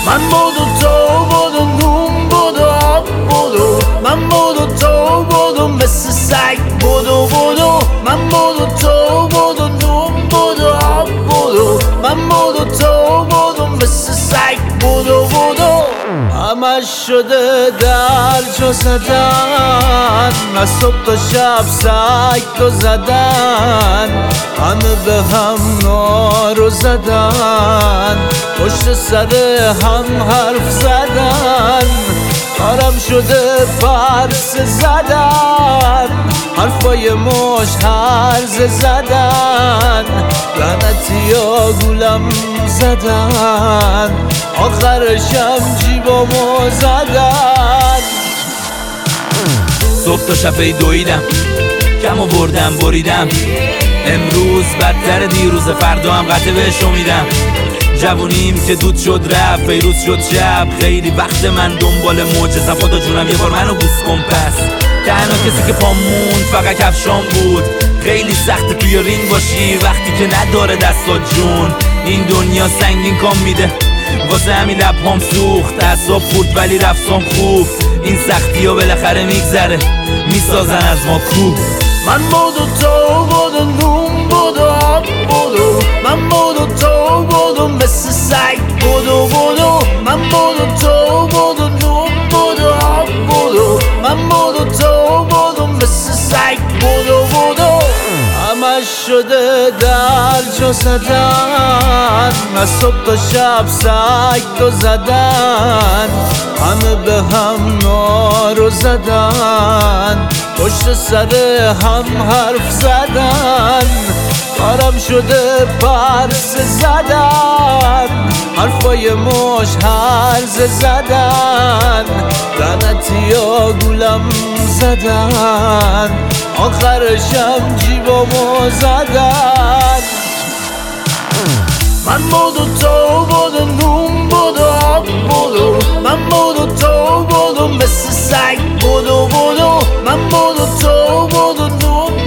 من بود و تو بود و نون بود و آب بود و من بود و تو بود و مثل سگ بود و من بود و تو بود و نون بود و آب بود و من بود و تو بود و مثل سگ بود و همش شده در جا زدن از صبح تا شب سگ تو زدن همه به هم نارو زدن پشت سر هم حرف زدن کارم شده پرس زدن حرفای مش هرز زدن لعنتی ها گولم زدن آخرشم جیبامو زدن صبح تا شب دویدم کم آوردم بریدم امروز بدتر دیروز فردا هم قطع بهش امیدم جوونیم که دود شد رفت فیروز شد شب خیلی وقت من دنبال معجزم خدا جونم یه بار منو بوس کن پس تنها کسی که پامون فقط کفشام بود خیلی سخته توی رینگ باشی وقتی که نداره دستات جون این دنیا سنگین کام میده واسه همین لبهام سوخت اعصاب خورد ولی رفتم خوب این سختی ها بالاخره میگذره میسازن از ما کوه من بود و تو بود و نون بود و آب بود و من بود و تو بود و مثل سگ بود و من بود و تو بود و نون بود و آب بود و من بود و تو بود و مثل سگ بود و همش شده در جا زدن از صبح تا شب سگ تو زدن همه به هم نارو زدن پشت سر هم حرف زدن کارم شده پرس زدن حرفای مش هرز زدن لعنتی ها گولم زدن آخرشم جیبامو زدن من بود و تو بود و نون بود و آب بود و من بود و تو بود و مثل سگ بود و من بود و تو بود و نون